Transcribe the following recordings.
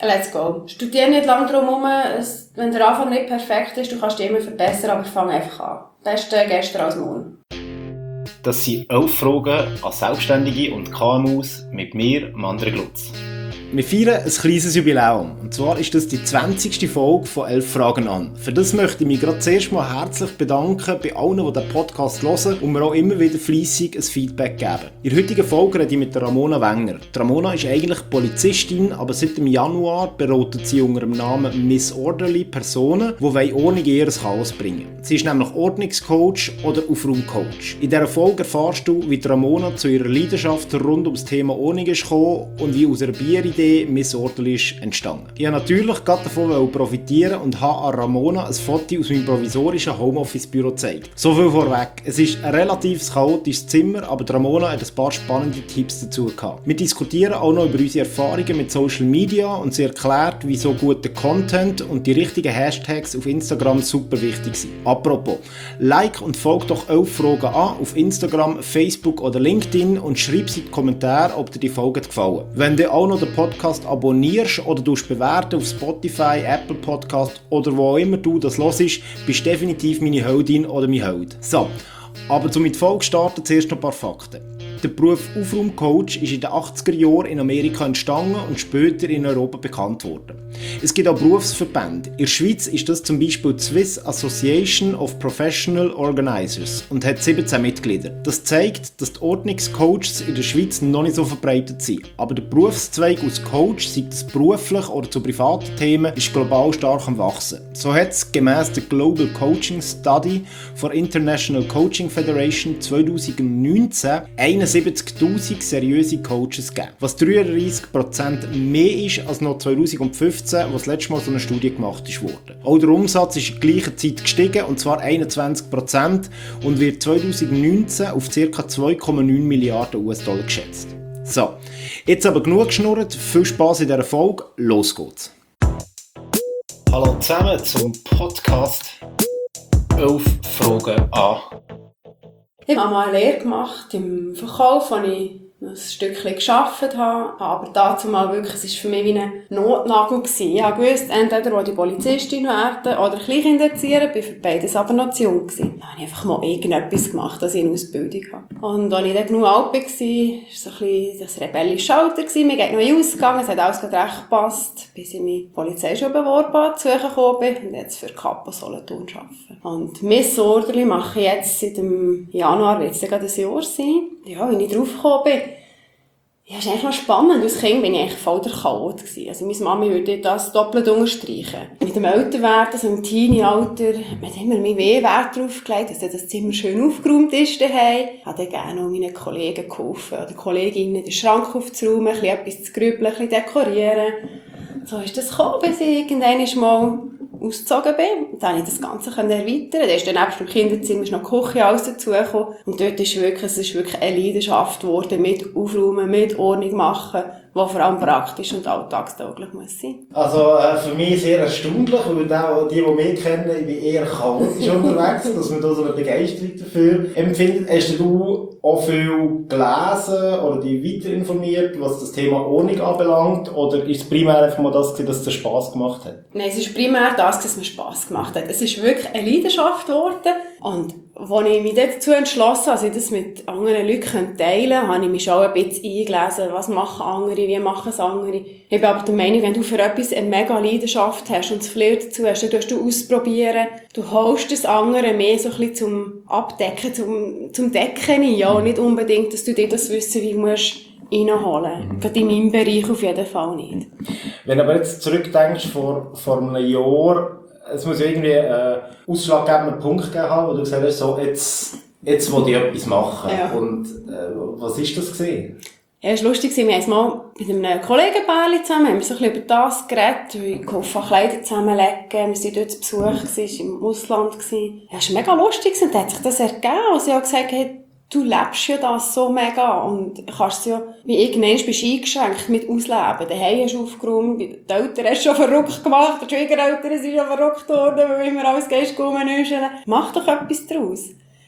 Let's go. Studier nicht lange drum herum. Wenn der Anfang nicht perfekt ist, du kannst dich immer verbessern, aber fang einfach an. Beste gestern als morgen. Das sind 11 Fragen an Selbstständige und KMUs mit mir, Mandre Glutz. Wir feiern ein kleines Jubiläum. Und zwar ist das die 20. Folge von 11 Fragen an. Für das möchte ich mich gerade zuerst mal herzlich bedanken bei allen, die den Podcast hören und mir auch immer wieder fleissig ein Feedback geben. In der heutigen Folge rede ich mit Ramona Wenger. Die Ramona ist eigentlich Polizistin, aber seit dem Januar beratet sie unter dem Namen Miss Orderly Personen, die Ordnung in ihr Chaos bringen. Sie ist nämlich Ordnungscoach oder Aufraumcoach. In dieser Folge erfährst du, wie die Ramona zu ihrer Leidenschaft rund ums Thema Ordnung ist gekommen und wie aus einer Bieridee Miss Orderly ist entstanden. Ich habe natürlich gerade davon profitieren und habe an Ramona ein Foto aus meinem provisorischen Homeoffice-Büro gezeigt. So viel vorweg. Es ist ein relativ chaotisches Zimmer, aber die Ramona hat ein paar spannende Tipps dazu gehabt. Wir diskutieren auch noch über unsere Erfahrungen mit Social Media und sie erklärt, wieso guter Content und die richtigen Hashtags auf Instagram super wichtig sind. Apropos, like und folgt doch 11 Fragen an auf Instagram, Facebook oder LinkedIn und schreib sie in die Kommentare, ob dir die Folge gefallen. Wenn dir auch noch den Podcast abonnierst oder bewerten auf Spotify, Apple Podcast oder wo auch immer du das hörst, bist definitiv meine Heldin oder mein Held. So, aber zum mit Folge starten zuerst noch ein paar Fakten. Der Beruf Aufraumcoach ist in den 80er Jahren in Amerika entstanden und später in Europa bekannt worden. Es gibt auch Berufsverbände. In der Schweiz ist das zum Beispiel die Swiss Association of Professional Organizers und hat 17 Mitglieder. Das zeigt, dass die Ordnungscoaches in der Schweiz noch nicht so verbreitet sind. Aber der Berufszweig als Coach, sei das beruflich oder zu privaten Themen, ist global stark am Wachsen. So hat es gemäss der Global Coaching Study von International Coaching Federation 2019 71'000 seriöse Coaches gegeben, was 33% mehr ist als noch 2015, wo das letzte Mal so eine Studie gemacht wurde. Auch der Umsatz ist in gleicher Zeit gestiegen, und zwar 21% und wird 2019 auf ca. 2,9 Milliarden US-Dollar geschätzt. So, jetzt aber genug geschnurrt, viel Spass in dieser Folge, los geht's! Hallo zusammen zum Podcast 11 Fragen an. Ich habe mal eine Lehre gemacht im Verkauf, wo ich ein Stückchen gearbeitet habe. Aber dazu mal wirklich, es war für mich wie ein Notnagel gewesen. Ich wusste, entweder wollte ich Polizistin werden oder Kleinkinderzieher, bin für beides aber noch zu jung gewesen. Dann habe ich einfach mal irgendetwas gemacht, dass ich eine Ausbildung habe. Und als ich dann genug alt war, war so ein bisschen das rebellische Alter gewesen. Mir geht noch ausgegangen, es hat alles recht gepasst, bis ich mich Polizeischule beworben habe, zu gekommen bin und jetzt für Kapo Solothurn arbeite. Und Miss Orderly mache ich jetzt seit dem Januar, wird es ja gerade ein Jahr sein. Ja, wie ich drauf gekommen bin. Ja, es ist eigentlich noch spannend. Als Kind war ich eigentlich voll der Chaot gewesen. Also meine Mami würde das doppelt unterstreichen. Mit dem Älterwerden, so im Teenie-Alter, hat man immer mehr Wert drauf gelegt, dass das Zimmer schön aufgeräumt ist daheim. Ich habe dann gerne auch meinen Kollegen geholfen, oder Kolleginnen den Schrank aufzuräumen, ein bisschen etwas zu grübeln, ein bisschen dekorieren. So ist das gekommen, bis ich irgendwann mal ausgezogen bin. Und dann konnte ich das Ganze erweitern. Da ist dann nebst dem Kinderzimmer noch die Küche alles dazugekommen. Und dort ist wirklich eine Leidenschaft geworden mit Aufräumen, mit Ordnung machen, die vor allem praktisch und alltagstauglich muss sein. Also für mich sehr erstaunlich, weil auch die mich kennen, ich bin eher chaotisch unterwegs, dass man da so eine Begeisterung dafür empfindet. Hast du auch viel gelesen oder dich weiter informiert, was das Thema Ordnung anbelangt? Oder ist es primär einfach mal das, dass es dir Spass gemacht hat? Nein, es ist primär das, dass es mir Spass gemacht hat. Es ist wirklich eine Leidenschaft geworden. Und als ich mich dazu entschlossen habe, dass ich das mit anderen Leuten teilen kann, habe ich mich schon ein bisschen eingelesen, was machen andere, wie machen es andere. Ich bin aber der Meinung, wenn du für etwas eine mega Leidenschaft hast und das Flair dazu hast, dann tust du ausprobieren. Du holst das andere mehr so ein bisschen zum Abdecken, zum Decken ein, ja, und nicht unbedingt, dass du dir das Wissen wie musst reinholen. Gerade in meinem Bereich auf jeden Fall nicht. Wenn du aber jetzt zurückdenkst, vor einem Jahr, es muss ja irgendwie einen ausschlaggebenden Punkt gegeben haben, wo du gesagt hast, so, jetzt will ich etwas machen. Ja. Und was ist das gewesen? Ja, es war lustig, wir haben mal mit einem Kollegenpärchen zusammen, haben wir so ein bisschen über das geredet, wie ich geholfen habe, Kleider zusammenlegen, wir waren dort zu Besuch, es war im Ausland. Ja, es war mega lustig und dann hat sich das ergeben, als ich auch gesagt habe, du lebst ja das so mega und kannst es ja, wie irgendwann bist du eingeschränkt mit ausleben. Daheim hast du aufgeräumt, die Eltern hast schon verrückt gemacht, die Schwiegereltern sind schon verrückt worden, weil immer alles gehst rumnüscheln. Mach doch etwas daraus.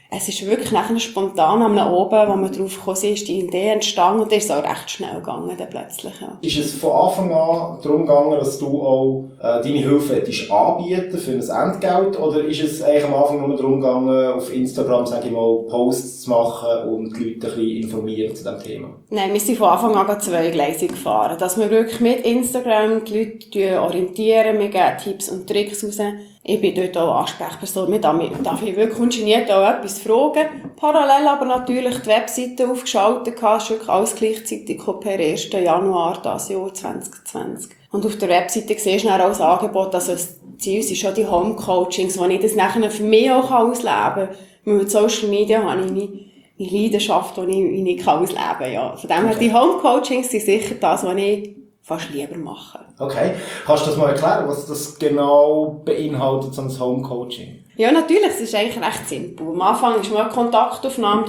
es ist wirklich nachher spontan am oben, wo man drauf gekommen ist, die Idee entstanden und dann ist es auch recht schnell gegangen, dann plötzlich, ja. Ist es von Anfang an darum gegangen, dass du auch deine Hilfe anbieten für ein Entgelt, oder ist es eigentlich am Anfang nur darum gegangen, auf Instagram, sage ich mal, Posts zu machen und die Leute ein bisschen informieren zu diesem Thema? Nein, wir sind von Anfang an zweigleisig gefahren, dass wir wirklich mit Instagram die Leute orientieren, wir geben Tipps und Tricks raus. Ich bin dort auch Ansprechperson. Mir darf ich wirklich ungeniert auch etwas fragen. Parallel aber natürlich die Webseite aufgeschaltet. Es ist wirklich alles gleichzeitig per 1. Januar dieses Jahr 2020. Und auf der Webseite siehst du dann auch das Angebot, also das Ziel sind schon die Home-Coachings, wo ich das nachher für mich auch ausleben kann. Weil mit Social Media habe ich meine Leidenschaft, die ich nicht ausleben kann. Ja. Von dem her, die Home-Coachings sind sicher das, was ich fast lieber machen. Okay. Kannst du das mal erklären, was das genau beinhaltet, so ein Home-Coaching? Ja, natürlich, es ist eigentlich recht simpel. Am Anfang ist mal eine Kontaktaufnahme,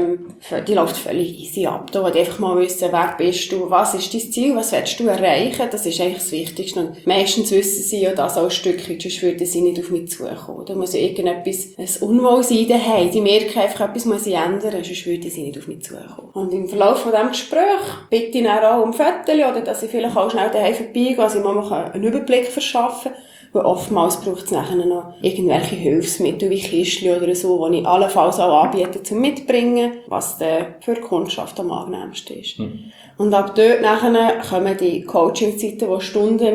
die läuft völlig easy ab. Da will ich einfach mal wissen, wer bist du, was ist dein Ziel, was willst du erreichen, das ist eigentlich das Wichtigste. Und meistens wissen sie ja das auch ein Stückchen, sonst würden sie nicht auf mich zukommen. Da muss ja irgendetwas, ein Unwohlsein daheim, die merken einfach, etwas muss ich ändern, sonst würden sie nicht auf mich zukommen. Und im Verlauf von diesem Gespräch bitte ich dann auch um Fotos, oder dass ich vielleicht auch schnell daheim vorbeigehe, dass ich mal einen Überblick verschaffen kann. Weil oftmals braucht es nachher noch irgendwelche Hilfsmittel wie Kistchen oder so, die ich allenfalls auch anbiete zum Mitbringen, was dann für die Kundschaft am angenehmsten ist. Und ab dort nachher kommen die Coaching-Zeiten, die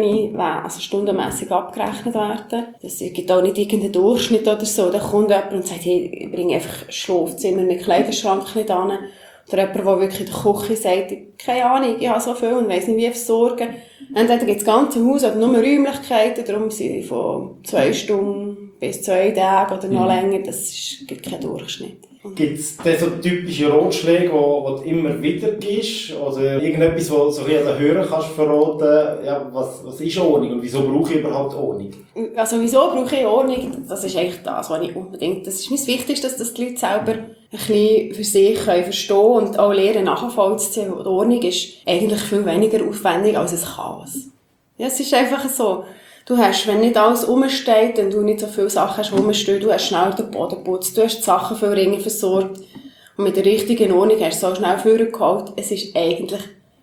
stundenmässig abgerechnet werden. Das gibt auch nicht irgendeinen Durchschnitt oder so. Da kommt jemand und sagt, hey, ich bringe einfach Schlafzimmer mit Kleiderschrank nicht an. Oder jemand, der wirklich in der Küche sagt, keine Ahnung, ich habe so viel und weiss nicht, wie versorgen. Entweder gibt es das ganze Haus oder nur Räumlichkeiten, darum sind sie von 2 Stunden bis 2 Tage oder noch länger, gibt keinen Durchschnitt. Gibt es denn so typische Ratschläge, die du immer wieder gibst? Oder irgendetwas, wo du so ein den Hörern kannst verraten, ja, was ist Ordnung und wieso brauche ich überhaupt Ordnung? Also wieso brauche ich Ordnung? Das ist eigentlich das, was ich unbedingt, das ist mir das Wichtigste, dass die Leute selber ein bisschen für sich verstehen können und auch lernen nachvollziehen. Die Ordnung ist eigentlich viel weniger aufwendig als ein Chaos. Ja, es ist einfach so. Du hast, wenn nicht alles rumsteht und du nicht so viele Sachen hast, rumstehen, du hast schnell den Boden geputzt, du hast die Sachen viel ringer versorgt und mit der richtigen Ordnung hast du so schnell vorgeholt. Es ist eigentlich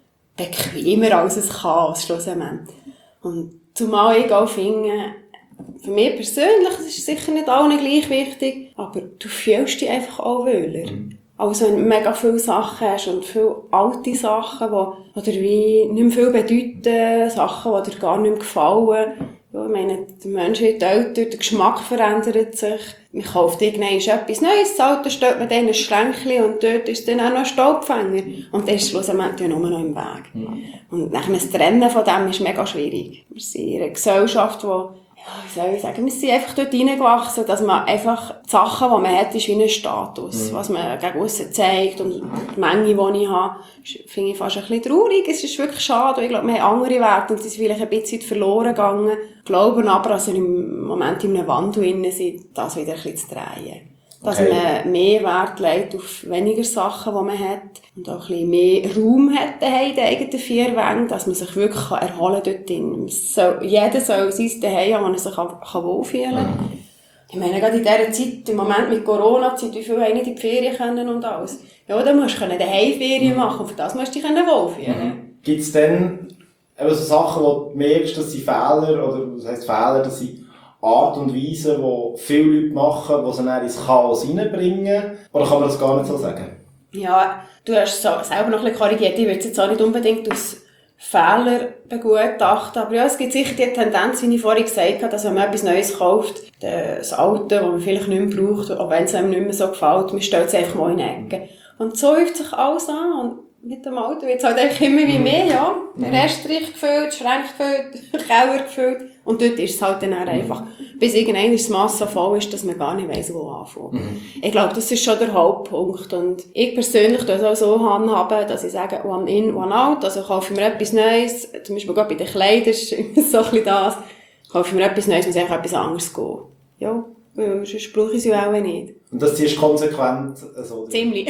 bequemer als ein Chaos, schlussendlich. Und zumal ich auch finde, für mich persönlich, das ist sicher nicht allen gleich wichtig, aber du fühlst dich einfach auch wohler. Also wenn du mega viele Sachen hast und viele alte Sachen, die oder wie nicht mehr viel bedeuten, Sachen, die dir gar nicht mehr gefallen. Ja, ich meine, der Mensch wird älter, der Geschmack verändert sich. Man kauft irgendwann etwas Neues, das Alte stellt man dann ein Schränkchen und dort ist dann auch noch ein Staubfänger. Und das ist schlussendlich ja nur noch im Weg. Und nachher das Trennen von dem ist mega schwierig. Wir sind in einer Gesellschaft, wie soll ich sagen, wir sind einfach dort reingewachsen, dass man einfach die Sachen, die man hat, ist wie ein Status. Was man gegen aussen zeigt und die Menge, die ich habe, finde ich fast ein bisschen traurig. Es ist wirklich schade. Ich glaube, wir haben andere Werte und sie sind vielleicht ein bisschen verloren gegangen. Glauben aber, dass wir im Moment in einem Wandel drin sind, das wieder ein bisschen zu drehen. Dass man mehr Wert legt auf weniger Sachen, die man hat. Und auch ein bisschen mehr Raum hat in den eigenen 4 Wänden, dass man sich wirklich erholen kann dort drin. Jeder soll sein Zuhause haben, wo er sich wohlfühlen kann. Ich meine, gerade in dieser Zeit, im Moment mit Corona-Zeit, wie viele haben nicht in die Ferien können und alles. Ja, dann musst du daheim Ferien machen und für das musst du dich wohlfühlen. Gibt es dann so Sachen, wo du merkst, dass sie Fehler, oder was heisst Fehler, dass sie Art und Weise, die viele Leute machen, die sie dann ins Chaos reinbringen? Oder kann man das gar nicht so sagen? Ja, du hast so selber noch ein bisschen korrigiert. Ich würde es jetzt auch nicht unbedingt aus Fehler begutachten. Aber ja, es gibt sicher die Tendenz, wie ich vorhin gesagt habe, dass wenn man etwas Neues kauft, das Alte, das man vielleicht nicht mehr braucht, auch wenn es einem nicht mehr so gefällt, man stellt es einfach mal in die Ecke. Und so häuft sich alles an. Und mit dem Auto wird es halt einfach immer wie mehr, ja. Der Reststrich gefüllt, Schränke gefüllt, Keller gefüllt. Und dort ist es halt dann auch einfach, bis irgendwann das Mass so voll ist, dass man gar nicht weiss, wo anfangen. Ich glaube, das ist schon der Hauptpunkt. Und ich persönlich tue es auch so handhaben, dass ich sage, one in, one out. Also kaufe ich mir etwas Neues, zum Beispiel gerade bei den Kleidern ist immer so ein bisschen das. Kaufe ich mir etwas Neues, muss einfach etwas anderes gehen. Ja, sonst brauche ich sie auch nicht. Und das ziehst du konsequent so? Ziemlich.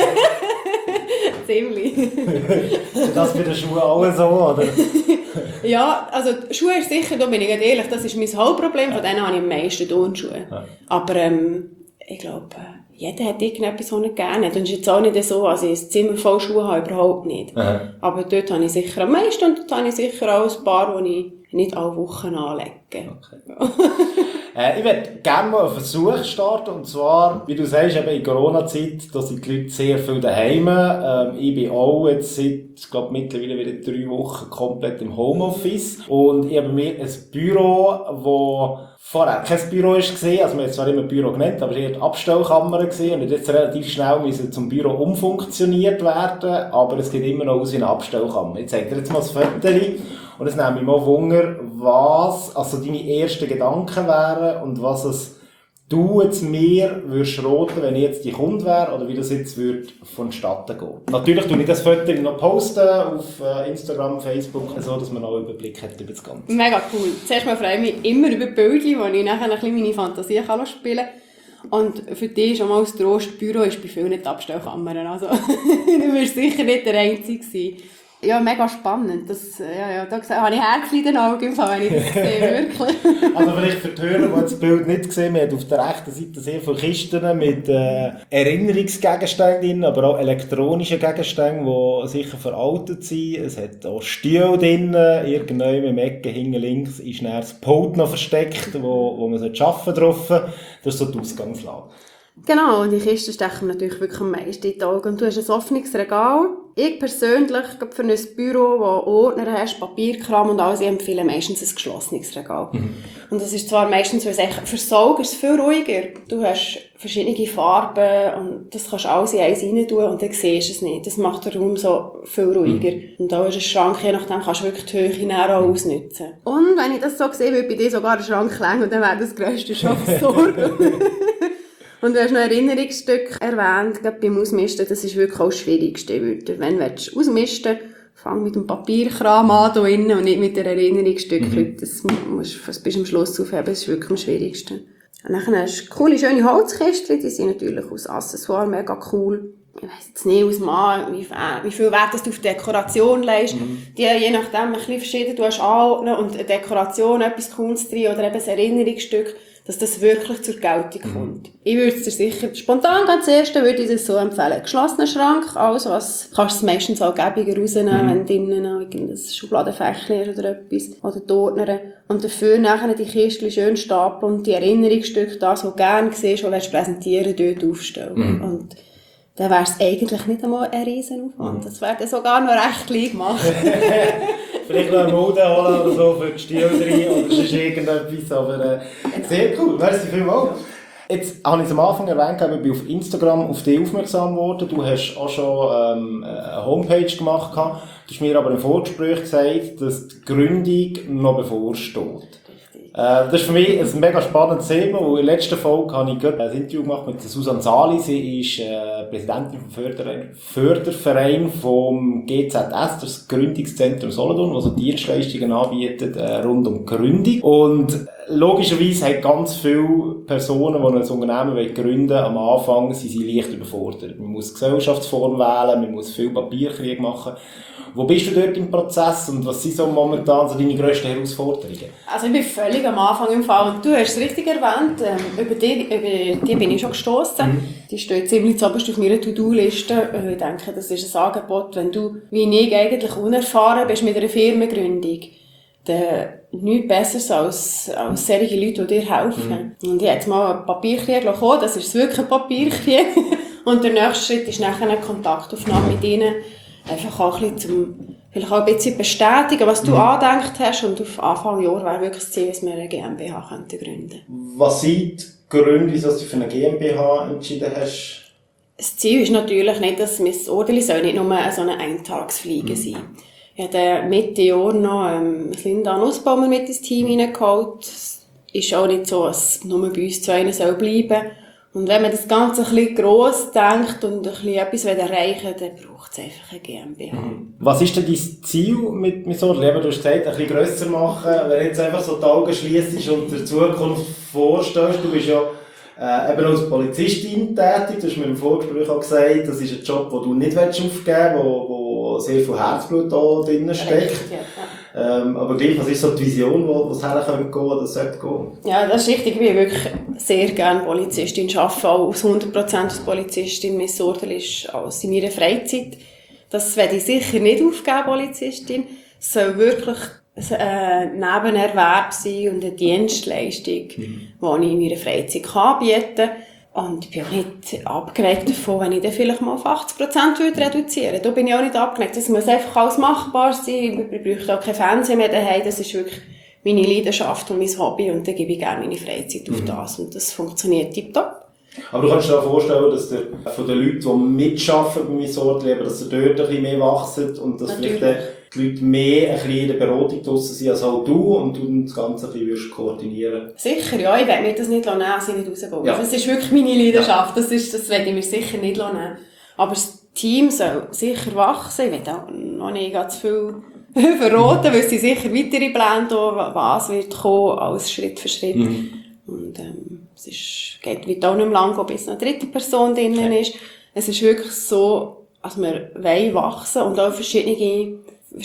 Ziemlich. Ist das bei den Schuhen auch so, oder? Ja, also Schuhe ist sicher, da bin ich ehrlich, das ist mein Hauptproblem, von denen habe ich am meisten Turnschuhe. Ja. Aber ich glaube, jeder hat irgendetwas, was er gerne hat. Und es ist jetzt auch nicht so, also ich ein Zimmer voll Schuhe habe, überhaupt nicht. Aha. Aber dort habe ich sicher am meisten und dort habe ich sicher auch ein paar, die ich nicht alle Wochen anlege. Okay. Ich würde gerne mal einen Versuch starten, und zwar, wie du sagst, eben in Corona-Zeit, da sind die Leute sehr viel daheim. Ich bin auch jetzt seit, ich glaube, mittlerweile wieder 3 Wochen komplett im Homeoffice. Und ich habe bei mir ein Büro, wo vorher kein Büro war, also man hat zwar immer Büro genannt, aber es war eher die Abstellkammer gewesen, und jetzt relativ schnell müssen zum Büro umfunktioniert werden, aber es sieht immer noch aus wie eine Abstellkammer. Ich zeige dir jetzt mal das Foto, und es nimmt mich mal Wunder, was also deine ersten Gedanken wären und was es du jetzt mir würdest roten, wenn ich jetzt die Kunde wäre, oder wie das jetzt würde vonstatten gehen. Natürlich tue ich das Foto noch posten auf Instagram, Facebook, so dass man noch einen Überblick hat über das Ganze. Mega cool. Zuerst mal freue ich mich immer über Bilder, wo ich nachher ein bisschen meine Fantasie spielen kann. Und für dich schon mal das Trostbüro ist bei vielen nicht die Abstellkammern. Also, du wirst sicher nicht der Einzige sein. Ja, mega spannend. Das, da habe ich Herzchen in den Augen, wenn ich das sehe, wirklich. Also vielleicht für die Hörer, die das Bild nicht gesehen haben, man hat auf der rechten Seite sehr viele Kisten mit Erinnerungsgegenständen drin, aber auch elektronischen Gegenständen, die sicher veraltet sind. Es hat auch Stühle drin, irgendwo im Ecke hinten links ist dann das Pult noch versteckt, wo man arbeiten drauf. Das ist so die Ausgangslage. Genau, und die Kisten stechen mir natürlich wirklich am meisten in die Augen. Und du hast ein offenes Regal. Ich persönlich, für ein Büro, wo Ordner hast, Papierkram und alles, ich empfehle meistens ein geschlossenes Regal. Und das ist zwar meistens, weil es echt für Sauger ist viel ruhiger. Du hast verschiedene Farben und das kannst du alles in eins rein tun und dann siehst du es nicht. Das macht den Raum so viel ruhiger. Und da ist ein Schrank, je nachdem kannst du wirklich die Höhe näher auch ausnutzen. Und wenn ich das so sehe, würde bei dir sogar der Schrank länger und dann wäre das grösste schon Sorge. Und du hast noch ein Erinnerungsstück erwähnt, gerade beim Ausmisten, das ist wirklich auch das Schwierigste. Wenn du ausmisten willst, fang mit dem Papierkram an hier innen und nicht mit den Erinnerungsstücken. Das musst du bis zum Schluss aufheben, das ist wirklich am schwierigsten. Und dann hast du coole, schöne Holzkisten, die sind natürlich aus Accessoire mega cool. Ich weiss jetzt nicht aus wie viel Wert du auf Dekoration legst. Die je nachdem ein bisschen verschieden, du hast anordnen und eine Dekoration, etwas Cooles drin oder eben ein Erinnerungsstück, dass das wirklich zur Geltung kommt. Ich würde es dir sicher, spontan als Erste würde ich das so empfehlen. Geschlossener Schrank, alles was, kannst du es meistens auch gäbiger rausnehmen, wenn drinnen noch irgendein Schubladenfächchen ist oder etwas, oder die Ordner. Und dafür nachher die Kistchen schön stapeln und die Erinnerungsstücke, das, was du gerne siehst, was du präsentieren dort aufstellen. Und dann wäre es eigentlich nicht einmal ein Riesenaufwand. Das wäre dann sogar noch recht klein gemacht. Vielleicht noch eine Mode holen oder so für die Stühle rein oder sonst irgendetwas, aber sehr cool, merci vielmals. Jetzt habe ich es am Anfang erwähnt, ich bin auf Instagram auf dich aufmerksam geworden. Du hast auch schon eine Homepage gemacht. Du hast mir aber im Vorgespräch gesagt, dass die Gründung noch bevorsteht. Das ist für mich ein mega spannendes Thema, weil in der letzten Folge habe ich gerade ein Interview gemacht mit Susanne Sali. Sie ist Präsidentin vom Förderverein vom GZS, das Gründungszentrum Solothurn, das so Dienstleistungen anbietet rund um die Gründung. Und logischerweise haben ganz viele Personen, die ein Unternehmen gründen wollen, am Anfang sind sie leicht überfordert. Man muss Gesellschaftsform wählen, man muss viel Papierkrieg machen. Wo bist du dort im Prozess und was sind so momentan so deine grössten Herausforderungen? Also ich bin völlig am Anfang im Fall und du hast es richtig erwähnt, über die bin ich schon gestossen. Die steht ziemlich zuoberst auf meiner To-Do-Liste. Ich denke, das ist ein Angebot, wenn du, wie ich eigentlich unerfahren bist mit einer Firmengründung, dann nichts Besseres als solche Leute, die dir helfen. Und ich habe jetzt mal einen Papierkrieg bekommen, das ist wirklich ein Papierkrieg. Und der nächste Schritt ist nachher eine Kontaktaufnahme mit ihnen. Einfach auch ein bisschen vielleicht auch ein bisschen bestätigen, was du angedacht hast. Und auf Anfang Jahr wäre wirklich das Ziel, dass wir eine GmbH gründen könnten. Was sind die Gründe, dass du für eine GmbH entschieden hast? Das Ziel ist natürlich nicht, dass das Ordeli soll nicht nur so eine Eintagsfliege sein. Ich habe Mitte Jahr noch Linda Nussbaumer mit ins Team hineingeholt. Es ist auch nicht so, dass es nur bei uns zwei bleiben soll. Und wenn man das Ganze ein bisschen gross denkt und ein bisschen etwas erreichen will, dann braucht es einfach eine GmbH. Was ist denn dein Ziel mit so? Du hast gesagt, ein bisschen grösser machen. Wenn du jetzt einfach so die Augen schliessest und dir die Zukunft vorstellst, du bist ja eben als Polizistin tätig, du hast mir im Vorgespräch auch gesagt, das ist ein Job, den du nicht aufgeben willst, wo sehr viel Herzblut da drin steckt. Aber gleich, was ist so die Vision, wo es hergehen oder sollte gehen? Ja, das ist richtig. Ich bin wirklich sehr gerne Polizistin, arbeite auch aus 100% als Polizistin. Mein Urteil ist alles in meiner Freizeit. Das werde ich sicher nicht aufgeben, Polizistin. Es soll wirklich ein Nebenerwerb sein und eine Dienstleistung, die ich in meiner Freizeit anbieten kann. Und ich bin auch nicht abgeneigt davon, wenn ich dann vielleicht mal auf 80% reduzieren würde. Da bin ich auch nicht abgeneigt. Das muss einfach alles machbar sein. Ich brauche auch kein Fernsehen mehr daheim. Das ist wirklich meine Leidenschaft und mein Hobby. Und dann gebe ich gerne meine Freizeit auf das. Und das funktioniert tiptop. Aber du kannst dir auch vorstellen, dass von den Leuten, die mitarbeiten bei Mesortleben, dass dort ein bisschen mehr wachsen und dass Natürlich. vielleicht die Leute mehr ein bisschen in der Beratung draussen sind als auch du und du das Ganze ein bisschen koordinieren. Sicher, ja. Ich werde mir das nicht nehmen, sie nicht rausbauen. Ja. Das ist wirklich meine Leidenschaft. Das werde ich mir sicher nicht nehmen. Aber das Team soll sicher wachsen. Ich will auch noch nicht ganz viel verraten, weil sie sicher weitere Pläne haben, was wird kommen, alles Schritt für Schritt. Und es wird auch nicht mehr lang, bis eine dritte Person drinnen ist. Es ist wirklich so, dass wir wachsen und auch verschiedene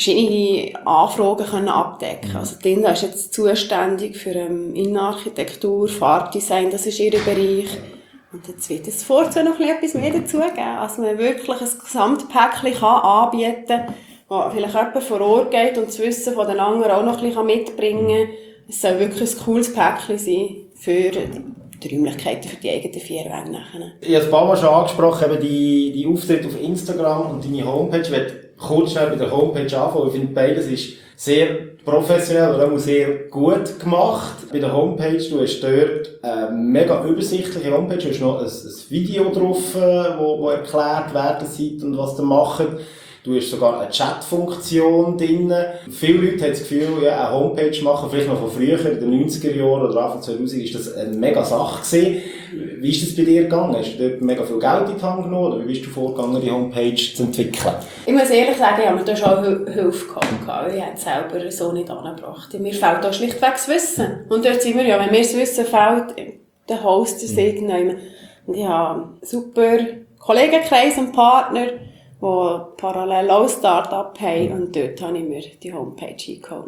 Anfragen können abdecken. Also die Linda ist jetzt zuständig für Innenarchitektur, Farbdesign, das ist ihr Bereich. Und jetzt wird es vorzu noch etwas mehr dazugeben, also man wirklich ein Gesamtpäckchen anbieten kann, wo vielleicht jemand vor Ort geht und das Wissen von den anderen auch noch ein bisschen mitbringen kann. Es soll wirklich ein cooles Päckchen sein für die Räumlichkeiten für die eigenen 4 Wände. Ich habe ein paar Mal schon angesprochen, eben die Auftritte auf Instagram und deine Homepage. Ich werde kurz schnell bei der Homepage anfangen. Ich finde, beides ist sehr professionell oder auch sehr gut gemacht. Bei der Homepage, du hast dort eine mega übersichtliche Homepage. Du hast noch ein Video drauf, wo erklärt, wer ihr seid und was ihr macht. Du hast sogar eine Chat-Funktion drin. Viele Leute haben das Gefühl, ja, eine Homepage machen, vielleicht noch von früher, in den 90er Jahren oder Anfang 2000, ist das eine mega Sache gewesen. Wie ist das bei dir gegangen? Hast du dort mega viel Geld in die Hand genommen oder wie bist du vorgegangen, die Homepage zu entwickeln? Ich muss ehrlich sagen, ich habe mir da schon Hilfe gehabt. Ich habe es selber so nicht angebracht. Mir fehlt da schlichtweg das Wissen. Und dort sind wir ja, wenn mir das Wissen fehlt, der Host ist irgendjemand. Und ich habe einen super Kollegenkreis und Partner, die parallel auch ein Start-up haben. Und dort habe ich mir die Homepage eingeholt.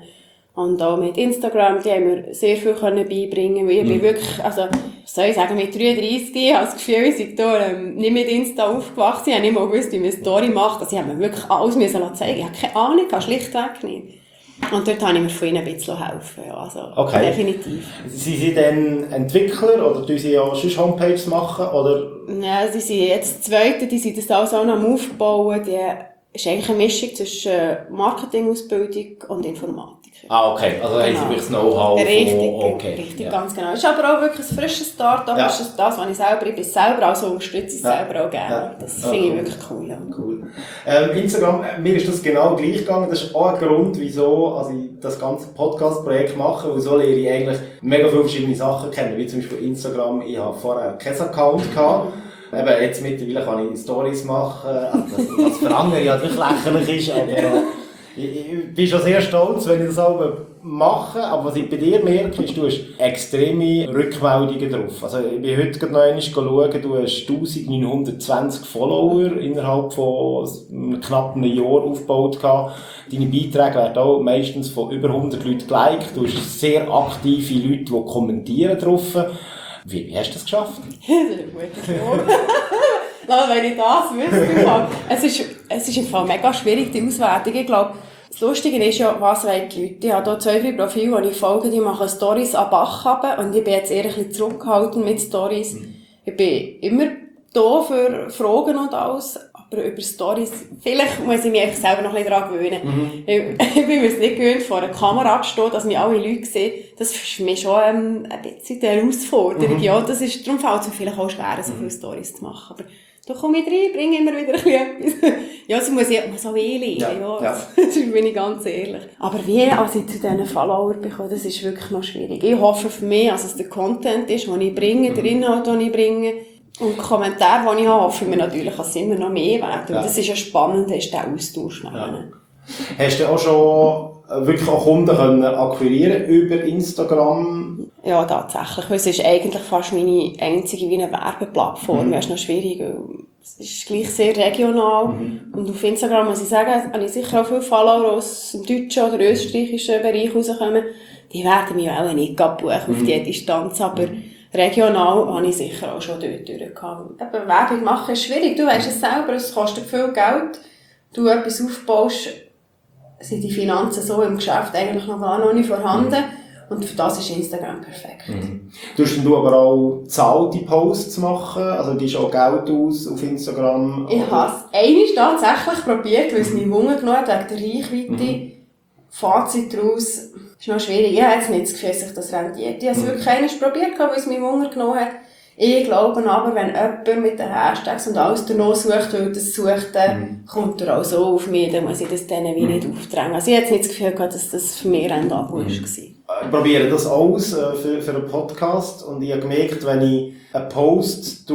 Und auch mit Instagram, die haben mir sehr viel beibringen können. Ich bin wirklich, also, was soll ich sagen, mit 33, ich habe das Gefühl, ich sei da, nicht mit Insta aufgewachsen. Ich habe nicht mal gewusst, wie man eine Story macht. Also, ich habe mir wirklich alles zeigen. Ich habe keine Ahnung, schlichtweg nicht. Und dort habe ich mir von ihnen ein bisschen helfen. Ja, also, okay. Definitiv. Sind sie dann Entwickler oder tun sie auch sonst Homepages machen? Oder? Ja, sie sind jetzt Zweite, die sind das alles auch noch am Aufbauen. Die ist eigentlich eine Mischung zwischen Marketingausbildung und Informatik. Ah, okay. Also haben sie wirklich das Know-how. Richtig, ja. Ganz genau. Es ist aber auch wirklich ein frisches Start-up. Ja. Das ist das, was ich bin selber auch so unterstütze, ich selber auch gerne. Ja. Das finde ich wirklich cool. Ja. Cool. Instagram, mir ist das genau gleich gegangen. Das ist auch ein Grund, wieso ich das ganze Podcast-Projekt mache, weil so lerne ich eigentlich mega viele verschiedene Sachen kennen, wie zum Beispiel Instagram. Ich habe vorher keinen Account gehabt. Eben, jetzt mittlerweile kann ich Stories machen, was für andere ja wirklich lächerlich ist, aber ich bin schon sehr stolz, wenn ich das auch mache, aber was ich bei dir merke, ist, du hast extreme Rückmeldungen drauf. Also ich bin heute gerade noch einmal schauen, du hast 1920 Follower innerhalb von knapp einem Jahr aufgebaut gehabt. Deine Beiträge werden auch meistens von über 100 Leuten geliked. Du hast sehr aktive Leute, die kommentieren drauf. Wie hast du das geschafft? Das ist eine gute Frage. Wenn ich das wüsste, es ist im Fall mega schwierig, die Auswertung. Ich glaube, das Lustige ist ja, was wollen die Leute? Ich habe hier 2, 3 Profile, die ich folge, die machen Stories an Bach runter, und ich bin jetzt eher ein bisschen zurückgehalten mit Stories. Ich bin immer da für Fragen und alles, aber über Stories, vielleicht muss ich mich einfach selber noch ein bisschen daran gewöhnen. Ich bin mir es nicht gewöhnt, vor einer Kamera zu stehen, dass mich alle Leute sehen. Das ist für mich schon ein bisschen eine Herausforderung. Ja, darum fällt es mir vielleicht auch schwer, so viele Stories zu machen. Aber da komme ich rein, bringe immer wieder ein bisschen etwas. Ja, so muss ich auch wählen. Ja. Das bin ich ganz ehrlich. Aber wie ich zu diesen Followern bekomme, das ist wirklich noch schwierig. Ich hoffe für mich, dass es der Content ist, den ich bringe, der Inhalt, den ich bringe. Und die Kommentare, die ich habe, hoffe ich mir natürlich, dass es immer noch mehr werden. Und das ist ja spannend, ist der Austausch. Ja. Hast du auch schon wirklich auch Kunden können akquirieren über Instagram? Ja, tatsächlich. Es ist eigentlich fast meine einzige wie eine Werbeplattform. Das ist noch schwierig. Es ist gleich sehr regional. Und auf Instagram, muss ich sagen, habe ich sicher auch viele Follower aus dem deutschen oder österreichischen Bereich rauskommen. Die werden mich auch nicht buchen auf diese Distanz. Aber regional habe ich sicher auch schon dort durchgehauen. Eben, Werbung machen ist schwierig. Du weisst es selber, es kostet viel Geld. Du etwas aufbaust, sind die Finanzen so im Geschäft eigentlich noch nicht vorhanden. Und für das ist Instagram perfekt. Tust du aber auch bezahlte Posts machen? Also du gibst auch Geld aus auf Instagram? Ich habe es einmal tatsächlich probiert, weil es mich Wunder genommen hat, wegen der Reichweite. Fazit daraus ist noch schwierig. Ich habe jetzt nicht das Gefühl, dass sich das rentiert. Ich habe es wirklich einmal probiert, weil es mich Wunder genommen hat. Ich glaube aber, wenn jemand mit den Hashtags und alles danach sucht, weil das sucht, dann kommt er auch so auf mich, dann muss ich das denen wie nicht aufdrängen. Also ich habe jetzt nicht das Gefühl gehabt, dass das für mich ein Abo war. Ich probiere das aus für einen Podcast und ich habe gemerkt, wenn ich einen Post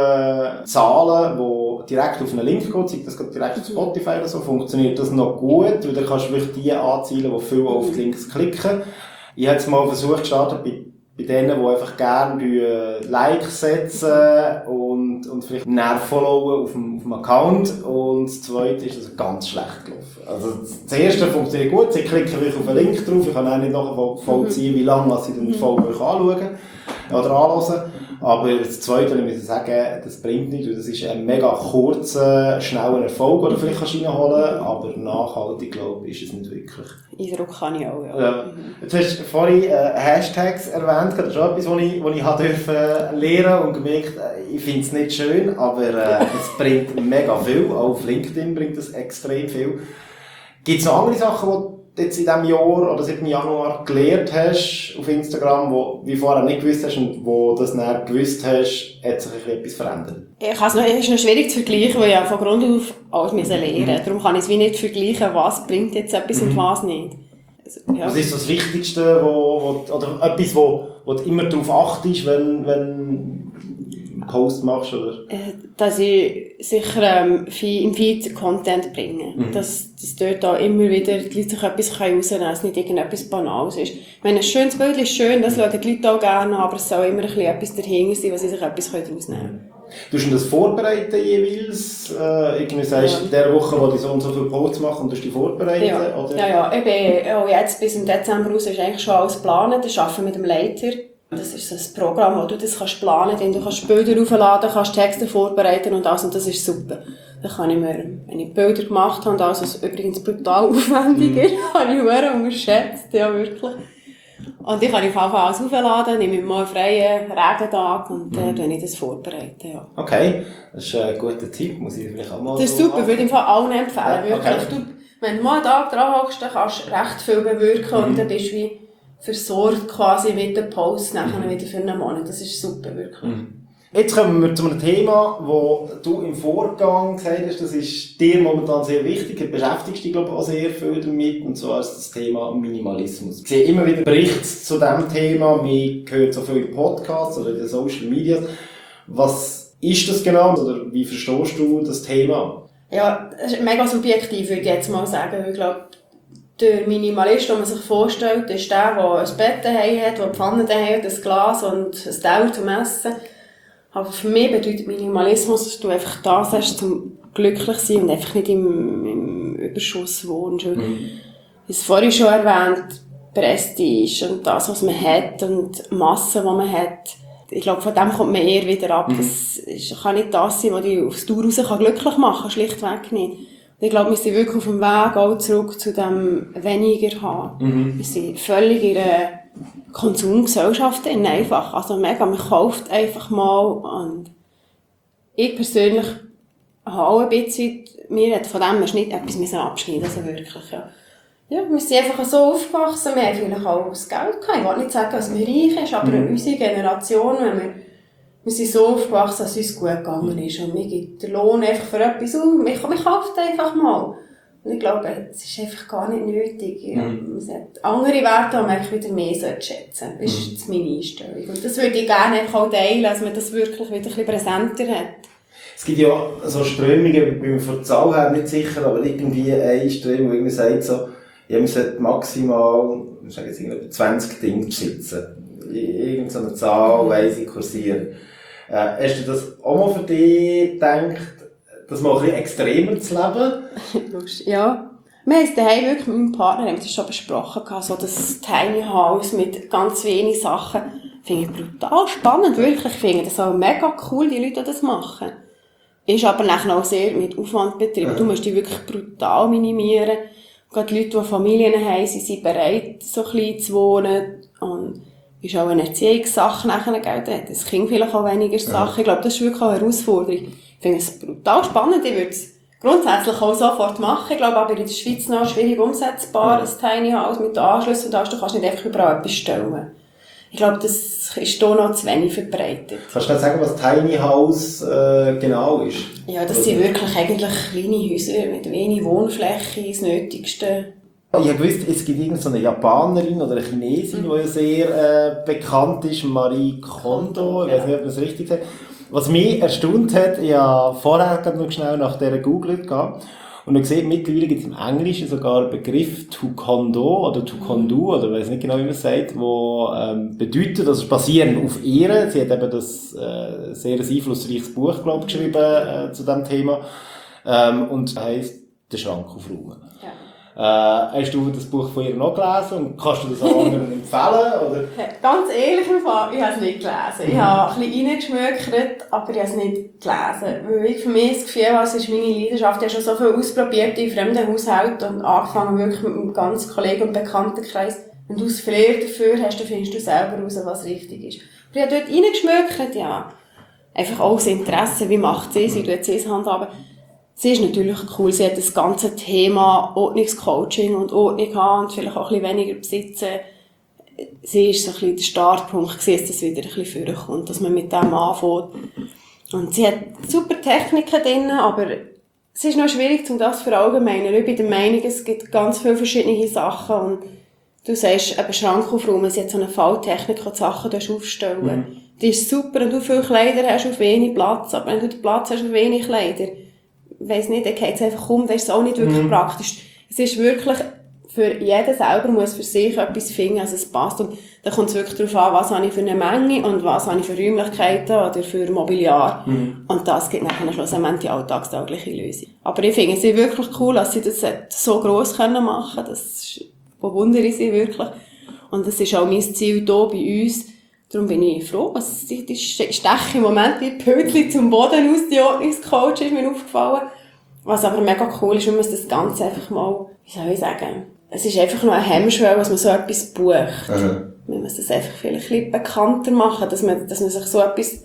zahle, der direkt auf einen Link geht, sei das direkt auf Spotify oder so, funktioniert das noch gut, weil dann kannst du wirklich die anzielen, die viel auf die Links klicken. Ich habe jetzt mal versucht, gestartet bei denen, die einfach gerne Likes setzen und vielleicht followen auf dem Account. Und das zweite ist also ganz schlecht gelaufen. Also das erste funktioniert gut, sie klicken wirklich auf einen Link drauf, ich kann auch nicht nachvollziehen, wie lange sie dann die Folge anschauen oder anhören. Aber das zweite, ich muss sagen, das bringt nichts, das ist ein mega kurzer, schneller Erfolg, den du vielleicht reinholen kannst, aber nachhaltig, glaube ich, ist es nicht wirklich. Eindruck kann ich auch, ja. Jetzt hast du vorhin Hashtags erwähnt, das ist auch etwas, was ich lernen und gemerkt, ich finde es nicht schön, aber es bringt mega viel, auch auf LinkedIn bringt es extrem viel. Gibt es noch andere Sachen, die du jetzt in diesem Jahr oder seit dem Januar gelernt hast auf Instagram, wo wie vorher nicht gewusst hast und wo du das dann gewusst hast, hat sich etwas verändert? Es ist noch schwierig zu vergleichen, weil ich von Grund auf alles lernen musste. Darum kann ich es wie nicht vergleichen, was bringt jetzt etwas und was nicht. Also, ja. Was ist so das Wichtigste, oder etwas, wo du immer darauf achtest, wenn du einen Post machst? Oder? Dass ich sicher im Feed Content bringe. Dass dort auch immer wieder die Leute sich etwas rausnehmen können, dass es nicht irgendetwas Banales ist. Wenn ein schönes Bild ist schön, das schauen die Leute auch gerne an, aber es soll immer ein bisschen etwas dahinter sein, wo sie sich etwas daraus nehmen können. Tust du das vorbereiten jeweils? Irgendwie sagst du, in der Woche, wo du so und so viele Posts machst, und tust du die vorbereiten? Ja, oder? Ja. Ich bin auch jetzt bis im Dezember raus ist eigentlich schon alles geplant. Ich arbeite mit dem Leiter. Das ist ein Programm, wo du das kannst planen kannst. Du kannst Bilder aufladen, kannst Texte vorbereiten und alles. Und das ist super. Dann kann ich mir, wenn ich Bilder gemacht habe, und alles, was übrigens brutal aufwendig ist, habe ich sehr unterschätzt. Ja, wirklich. Und ich kann auf jeden Fall alles aufladen, nehme mir mal einen freien Regentag und dann tue ich das vorbereiten. Ja. Okay, das ist ein guter Tipp, muss ich vielleicht auch mal Das ist so super, machen. würde ich im Fall allen empfehlen. Ja, okay. Wirklich. Wenn du mal einen Tag dran hockst, dann kannst du recht viel bewirken und dann bist du wie versorgt quasi mit dem Post nachher wieder für einen Monat. Das ist super, wirklich. Jetzt kommen wir zu einem Thema, wo du im Vorgang gesagt hast, das ist dir momentan sehr wichtig, du beschäftigst dich, glaube ich, auch sehr viel damit, und zwar ist das Thema Minimalismus. Ich sehe immer wieder Berichte zu diesem Thema, man hört so viel in Podcasts oder in den Social Media. Was ist das genau, oder wie verstehst du das Thema? Ja, das ist mega subjektiv, würde ich jetzt mal sagen, weil ich glaube, der Minimalist, den man sich vorstellt, ist der ein Bett daheim hat, der eine Pfanne daheim hat, ein Glas und ein Teller zum Essen. Aber für mich bedeutet Minimalismus, dass du einfach das hast, zum glücklich zu sein und einfach nicht im Überschuss wohnst. Ich habe es vorhin schon erwähnt, Prestige und das, was man hat und Masse, die man hat. Ich glaube, von dem kommt man eher wieder ab. Das kann nicht das sein, was dich aufs Dauer raus glücklich machen kann, schlichtweg nicht. Und ich glaube, wir sind wirklich auf dem Weg auch zurück zu dem weniger haben. Wir sind völlig in einer Konsumgesellschaft einfach. Also mega, man kauft einfach mal. Und ich persönlich habe auch ein bisschen, mir hat von dem nicht etwas abschneiden, also wirklich, ja. Ja, wir sind einfach so aufgewachsen, wir haben vielleicht auch das Geld gehabt. Ich will nicht sagen, dass wir reich ist, aber unsere Generation, wir sind so aufgewachsen, dass es uns gut gegangen ist. Und mir gibt der Lohn einfach für etwas auf. Man kauft einfach mal. Und ich glaube, es ist einfach gar nicht nötig. Ja. Man sollte andere Werte, die man eigentlich wieder mehr schätzen sollte. Das ist jetzt meine Einstellung. Und das würde ich gerne einfach auch teilen, dass man das wirklich wieder ein bisschen präsenter hat. Es gibt ja so Strömungen, ich bin mir von der Zahl her nicht sicher, aber irgendwie eine Strömung, wo irgendwie sagt so, ja, man sollte maximal, ich sage jetzt irgendwie 20 Dinge besitzen. Irgend so eine Zahl, weiss ich, kursieren. Hast du das auch mal für dich gedacht, das mal ein bisschen extremer zu leben? Lustig, ja. Wir haben es daheim wirklich mit meinem Partner, haben das schon besprochen, so das Tiny House mit ganz wenigen Sachen. finde ich brutal spannend, wirklich. Ich finde das auch mega cool, die Leute, die das machen. Ist aber nachher auch sehr mit Aufwand betrieben. Du musst dich wirklich brutal minimieren. Gerade Leute, die Familien haben, sie sind bereit, so klein zu wohnen. Und ist auch eine Erziehungssache nachher, gell? Das Kind vielleicht auch weniger Sachen. Ich glaube, das ist wirklich auch eine Herausforderung. Ich finde es brutal spannend. Ich würde es grundsätzlich auch sofort machen. Ich glaube aber in der Schweiz noch schwierig umsetzbar, das Tiny House mit den Anschlüssen und alles. Du kannst nicht einfach überall etwas stellen. Ich glaube, das ist hier noch zu wenig verbreitet. Kannst du nicht sagen, was Tiny House genau ist? Ja, das sind wirklich eigentlich kleine Häuser mit wenig Wohnfläche, das Nötigste. Ich habe gewusst, es gibt irgendeine Japanerin oder eine Chinesin, die ja sehr bekannt ist, Marie Kondo, ich weiß nicht, ob man es richtig sagt. Was mich erstaunt hat, ich habe vorher noch schnell nach dieser googelt gegangen und ich sehe, mittlerweile gibt es im Englischen sogar einen Begriff Taekwondo oder Taekwondo, oder ich weiß nicht genau, wie man es sagt, wo bedeutet, dass es basierend auf ihr, sie hat eben das sehr einflussreiches Buch, glaube ich, geschrieben zu diesem Thema, und heisst «Der Schrank aufräumen». Ja. Hast du das Buch von ihr noch gelesen und kannst du das auch anderen empfehlen? Oder? Ganz ehrlich, ich habe es nicht gelesen. Ich habe ein bisschen reingeschmökert, aber ich habe es nicht gelesen. Weil ich für mich das Gefühl habe, es ist meine Leidenschaft. Ich habe schon so viel ausprobiert in fremden Haushalten und angefangen wirklich mit meinem ganzen Kollegen- und Bekanntenkreis. Wenn du das Flair dafür hast, dann findest du selber heraus, was richtig ist. Aber ich habe dort reingeschmökert, ja. Einfach auch das Interesse, wie macht sie tut sie es handhaben. Sie ist natürlich cool, sie hat das ganze Thema Ordnungscoaching und Ordnung haben und vielleicht auch ein bisschen weniger besitzen. Sie ist so ein bisschen der Startpunkt gewesen, dass das wieder ein bisschen vorkommt, dass man mit dem anfängt. Und sie hat super Techniken drin, aber es ist noch schwierig, um das zu verallgemeinern. Ich bin der Meinung, es gibt ganz viele verschiedene Sachen und du sagst, eben Schrank aufräumen, sie hat so eine Falltechnik, wo die Sachen aufstellen. Mhm. Die ist super, wenn du viele Kleider hast auf wenig Platz, aber wenn du den Platz hast auf wenig Kleider, weiss nicht, dann geht es einfach um, das ist auch nicht wirklich praktisch. Es ist wirklich, für jeden selber muss für sich etwas finden, also es passt. Und da kommt es wirklich darauf an, was habe ich für eine Menge und was habe ich für Räumlichkeiten oder für Mobiliar. Und das gibt nachher schlussendlich die alltagstaugliche Lösung. Aber ich finde es wirklich cool, dass sie das so gross machen können. Das bewundere ich sie wirklich. Und das ist auch mein Ziel hier bei uns. Darum bin ich froh, ich steche im Moment wie Pötli zum Boden aus, die Ordnungscoach ist mir aufgefallen. Was aber mega cool ist, wenn man das Ganze einfach mal, wie soll ich sagen, es ist einfach nur ein Hemmschwelle, dass man so etwas bucht. Man muss das einfach vielleicht ein bisschen bekannter machen, dass man sich so etwas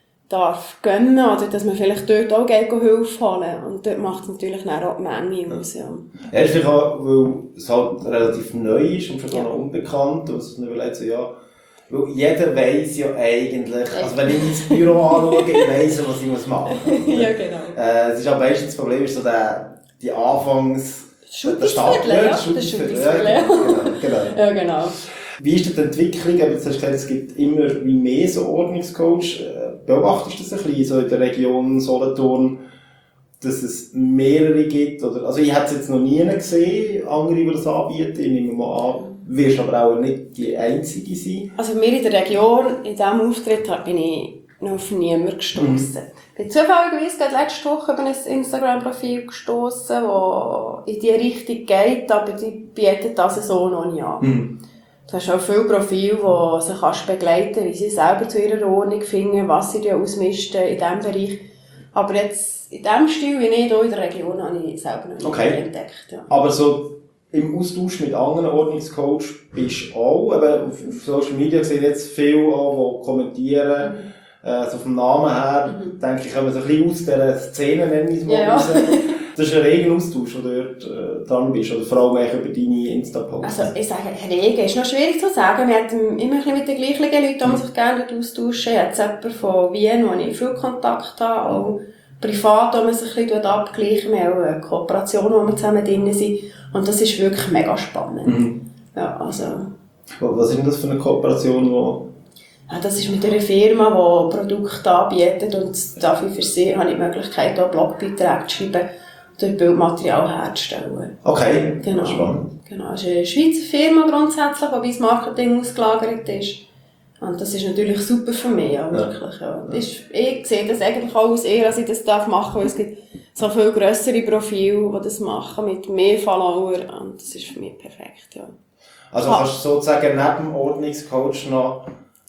darf gönnen oder dass man vielleicht dort auch Hilfe holen. Und dort macht es natürlich auch die Menge aus. Ja, vielleicht auch, weil es halt relativ neu ist und vielleicht auch noch unbekannt. Und man überlegt so, ja, weil jeder weiss ja eigentlich, also wenn ich ins Büro anschaue, ich weiss, was ich machen muss. Ja, genau. Es ist aber meistens das Problem, ist so die Anfangs... Schuttisviertel, ja. Das Schuttisviertel, ja. Genau. Ja, genau. Wie ist denn die Entwicklung? Jetzt hast du gesagt, es gibt immer wie mehr so Ordnungscoach. Beobachtest du das ein bisschen so in der Region Solothurn, dass es mehrere gibt? Oder, also ich habe es jetzt noch nie gesehen, andere, die das anbieten. Ich nehme mal an, wirst aber auch nicht die Einzige sein. Also wir in der Region, in diesem Auftritt, bin ich noch auf niemanden gestossen. Ich bin zufälligerweise gerade letzte Woche über ein Instagram-Profil gestossen, das in die Richtung geht, aber die bietet das so noch nicht an. Du hast auch viele Profile, die sie kannst begleiten, wie sie selber zu ihrer Ordnung finden, was sie ausmisten in diesem Bereich. Aber jetzt, in diesem Stil, wie ich hier in der Region, habe ich selber noch nicht entdeckt. Ja. Aber so im Austausch mit anderen Ordnungscoaches bist du auch, aber auf Social Media sehen jetzt viele an, die kommentieren, so vom Namen her, denke ich, kommen so ein bisschen aus dieser Szene, nenne ich es mal raus. Das ist ein reger Austausch, wo du dort dran bist, oder vor allem über deine Insta-Posts. Also, ich sage, rege ist noch schwierig zu sagen. Wir haben immer ein bisschen mit den gleichen Leuten, die man sich gerne austauschen. Ich habe jetzt jemanden von Wien, wo ich viel Kontakt habe, auch privat, wo man sich ein bisschen abgleichen. Wir haben auch eine Kooperation, wo wir zusammen drin sind. Und das ist wirklich mega spannend. Ja, also. Was ist denn das für eine Kooperation, Ja, das ist mit einer Firma, die Produkte anbietet und dafür für sie habe ich die Möglichkeit, auch Blogbeiträge zu schreiben und Bildmaterial herzustellen. Okay, genau. Spannend. Genau, es ist eine Schweizer Firma grundsätzlich, wobei das Marketing ausgelagert ist. Und das ist natürlich super für mich, ja, wirklich. Ja. Ich sehe das eigentlich auch aus eher, als ich das machen darf, weil es gibt so viel grössere Profile, die das machen, mit mehr Followern, und das ist für mich perfekt, ja. Also kannst du sozusagen neben dem Ordnungscoach noch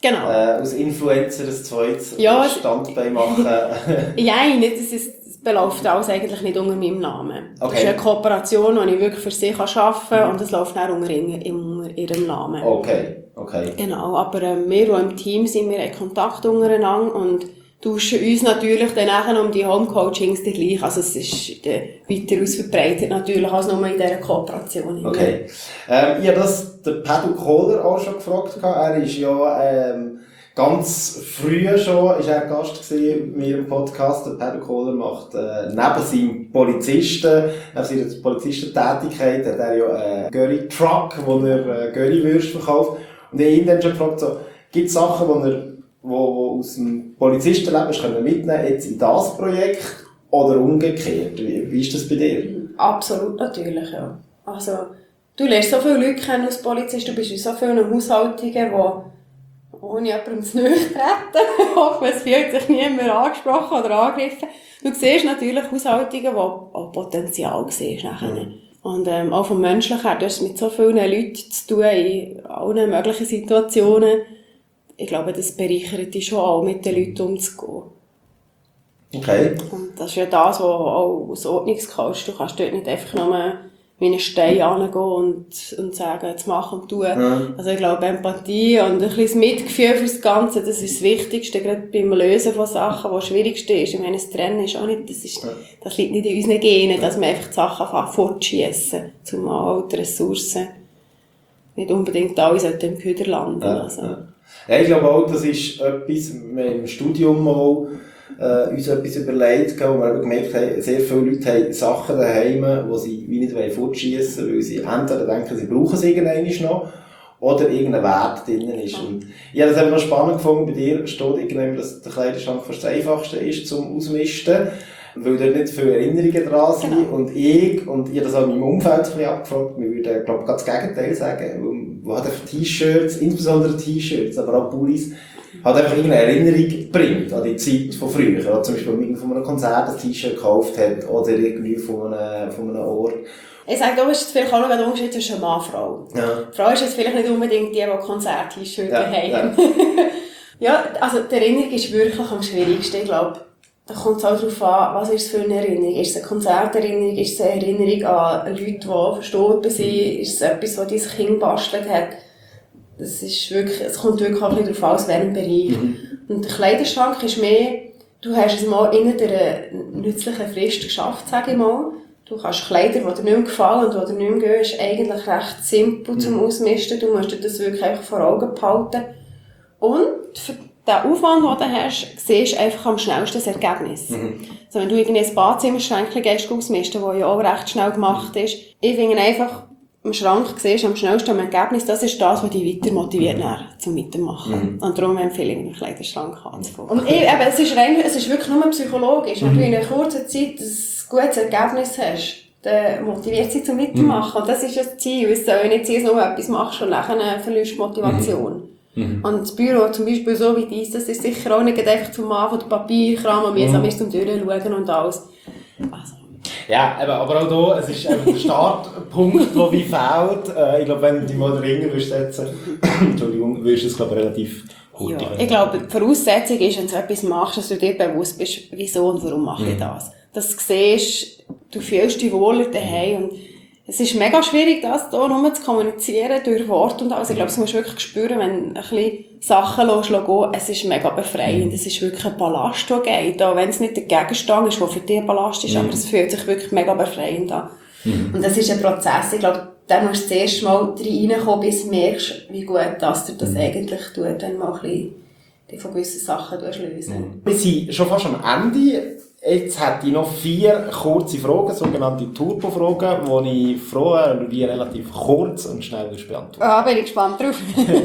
Genau. Als Influencer ein zweites Standbein machen. Nein, es beläuft alles eigentlich nicht unter meinem Namen. Okay. Das ist eine Kooperation, die ich wirklich für sie arbeiten kann und es läuft auch unter ihrem Namen. Okay. Genau, aber wir, die im Team sind, wir haben Kontakt untereinander und tauschen uns natürlich dann nachher um die Homecoachings gleich. Also es ist weiter ausverbreitet natürlich als nur in dieser Kooperation. Okay. Ich habe das der Pedro Kohler auch schon gefragt. Er ist ja ganz früh schon ist er Gast gewesen bei mir im Podcast. Der Pedro Kohler macht neben seinem seiner Polizistentätigkeit hat er ja einen Curry-Truck, wo er Currywürste verkauft. Und ich habe ihn dann schon gefragt, so, gibt es Sachen, wo aus dem Polizistenleben mitnehmen jetzt in das Projekt oder umgekehrt? Wie ist das bei dir? Absolut natürlich, ja. Also, du lernst so viele Leute kennen als Polizist, du bist in so vielen Haushaltungen, die ohne jemandem zu nahe treten, hoffe, es fühlt sich niemand angesprochen oder angegriffen. Du siehst natürlich Haushaltungen, wo auch Potenzial siehst nachher. Und auch vom Menschlichen her, du hast mit so vielen Leuten zu tun in allen möglichen Situationen. Ich glaube, das bereichert dich schon auch, mit den Leuten umzugehen. Okay. Und das ist ja das, was auch aus Ordnungskost. Du kannst dort nicht einfach nur wie einen Stein herangehen und sagen, jetzt mach und tu. Also ich glaube, Empathie und ein bisschen Mitgefühl für das Ganze, das ist das Wichtigste, gerade beim Lösen von Sachen, was das Schwierigste ist. Ich meine, das Trennen ist auch nicht, das liegt nicht in unseren Genen, dass wir einfach die Sachen fortschiessen, zumal die Ressourcen nicht unbedingt alle im Köder landen. Also. Ja, ich glaube auch, das ist etwas, wir haben im Studium mal uns etwas überlegt, wo wir gemerkt haben, sehr viele Leute haben Sachen daheim, die sie wie nicht fortschiessen wollen, weil sie entweder denken, sie brauchen es irgendwann noch, oder irgendein Wert drin ist. Und ich habe das einfach spannend gefunden, bei dir steht irgendwie, dass der Kleiderschrank fast das Einfachste ist zum Ausmisten, weil da nicht viele Erinnerungen dran sind. Genau. Und ich habe das auch in meinem Umfeld ein bisschen abgefragt, wir würden, glaube ich, ganz das Gegenteil sagen, wo hat einfach T-Shirts, insbesondere T-Shirts, aber auch Pullis, hat einfach irgendeine Erinnerung bringt an die Zeit von früher. Oder zum Beispiel, wenn man von einem Konzert ein T-Shirt gekauft hat, oder irgendwie von einem Ort. Ich sage, da ist vielleicht auch noch ein Unterschied zwischen Mann und Frau. Ja. Die Frau ist jetzt vielleicht nicht unbedingt die Konzert-T-Shirts haben. Ja, also die Erinnerung ist wirklich am schwierigsten. Ich glaube, da kommt es auch darauf an, was ist es für eine Erinnerung. Ist es eine Konzerterinnerung? Ist es eine Erinnerung an Leute, die verstorben sind? Ist es etwas, was dein Kind gebastelt hat? Es kommt wirklich auch ein bisschen darauf an, aus welchem Bereich. Und der Kleiderschrank ist mehr, du hast es mal in einer nützlichen Frist geschafft, sage ich mal. Du kannst Kleider, die dir nicht mehr gefallen und die dir nicht mehr gehen, ist eigentlich recht simpel zum Ausmisten. Du musst dir das wirklich einfach vor Augen behalten. Und für den Aufwand, den du hast, siehst du einfach am schnellsten das Ergebnis. Also wenn du irgendwie ein Badzimmerschränkchen gehst ausmisten, das ja auch recht schnell gemacht ist, ich finde einfach, im Schrank siehst du am schnellsten am Ergebnis, das ist das, was dich weiter motiviert zum Weitermachen. Und darum empfehle ich, einen Kleiderschrank anzufangen. Und es ist wirklich nur psychologisch. Wenn du in einer kurzen Zeit ein gutes Ergebnis hast, dann motiviert sie zum Weitermachen. Und das ist das Ziel. Es soll nicht sein, dass du nur etwas machst und nachher verlierst du Motivation. Und das Büro, zum Beispiel so wie dies, das ist sicher auch nicht einfach zum Anfang der Papierkram und mühsam ist zum Durchschauen und alles. Also. Ja, aber auch hier, es ist der Startpunkt, der wie fehlt. Ich glaube, wenn du dich mal den Ringer setzen Entschuldigung, wirst du es, glaube ich, relativ gut. Ja, ich glaube, die Voraussetzung ist, wenn du etwas machst, dass du dir bewusst bist, wieso und warum mache ich das. Dass du siehst, du fühlst dich wohler daheim. Und es ist mega schwierig, das hier nur zu kommunizieren durch Worte und alles. Ich glaube, das musst du wirklich spüren, wenn du ein bisschen Sachen gehen. Es ist mega befreiend. Es ist wirklich ein Ballast, der geht. Auch wenn es nicht der Gegenstand ist, der für dich ein Ballast ist, aber es fühlt sich wirklich mega befreiend an. Und das ist ein Prozess. Ich glaube, da musst du das erste Mal reinkommen, bis du merkst, wie gut dass dir das eigentlich tut, wenn mal ein bisschen dich von gewissen Sachen lösen. Wir sind schon fast am Ende. Jetzt hätte ich noch 4 kurze Fragen, sogenannte Turbo-Fragen, wo ich froh wäre, wenn du die relativ kurz und schnell beantworten. Ja, bin ich gespannt drauf.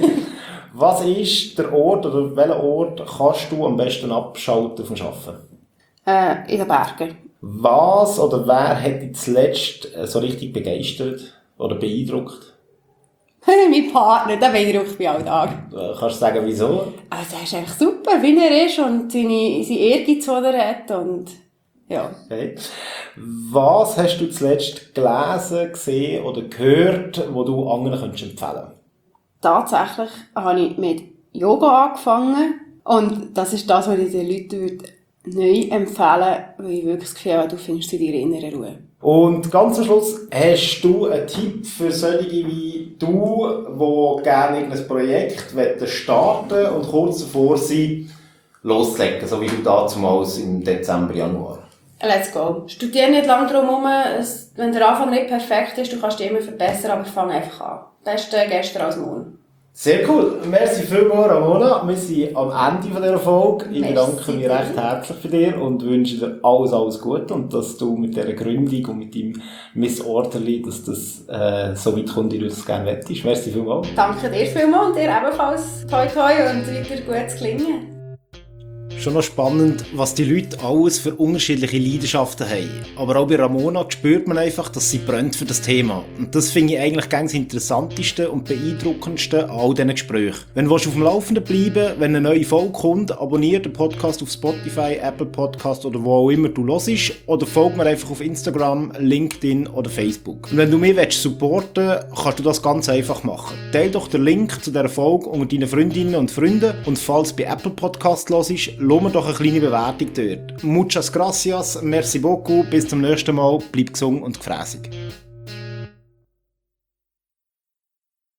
Was ist der Ort oder welchen Ort kannst du am besten abschalten vom Arbeiten? In den Bergen. Was oder wer hat dich zuletzt so richtig begeistert oder beeindruckt? Mein Partner, der beeindruckt mich alltag. Kannst du sagen, wieso? Also, er ist einfach super, wie er ist und sein Ehrgeiz, den er hat und, ja. Okay. Was hast du zuletzt gelesen, gesehen oder gehört, wo du anderen empfehlen könntest? Tatsächlich habe ich mit Yoga angefangen. Und das ist das, was ich den Leuten neu empfehlen würde, weil ich wirklich das Gefühl habe, du findest in deiner inneren Ruhe. Und ganz am Schluss, hast du einen Tipp für solche wie du, die gerne ein Projekt starten und kurz davor sind, loszulegen, so wie du damals im Dezember, Januar? Let's go. Studier nicht lange drum herum. Wenn der Anfang nicht perfekt ist, du kannst dich immer verbessern, aber fang einfach an. Beste gestern als morgen. Sehr cool. Merci vielmals, Ramona. Wir sind am Ende dieser Folge. Ich bedanke mich recht herzlich für dich und wünsche dir alles Gute und dass du mit dieser Gründung und mit deinem Miss Orderly, dass das so weit kommt, wie du es gerne möchtest. Merci vielmals. Danke dir vielmals und dir ebenfalls. Toi toi und weiter gutes Gelingen. Schon noch spannend, was die Leute alles für unterschiedliche Leidenschaften haben. Aber auch bei Ramona spürt man einfach, dass sie brennt für das Thema. Und das finde ich eigentlich ganz das Interessanteste und Beeindruckendste an all diesen Gesprächen. Wenn du auf dem Laufenden bleiben, wenn eine neue Folge kommt, abonniere den Podcast auf Spotify, Apple Podcast oder wo auch immer du hörst. Oder folge mir einfach auf Instagram, LinkedIn oder Facebook. Und wenn du mich supporten willst, kannst du das ganz einfach machen. Teile doch den Link zu dieser Folge unter deinen Freundinnen und Freunden und falls du bei Apple Podcast hörst, lass mir doch eine kleine Bewertung dort. Muchas gracias, merci beaucoup, bis zum nächsten Mal, bleib gesund und gefräßig.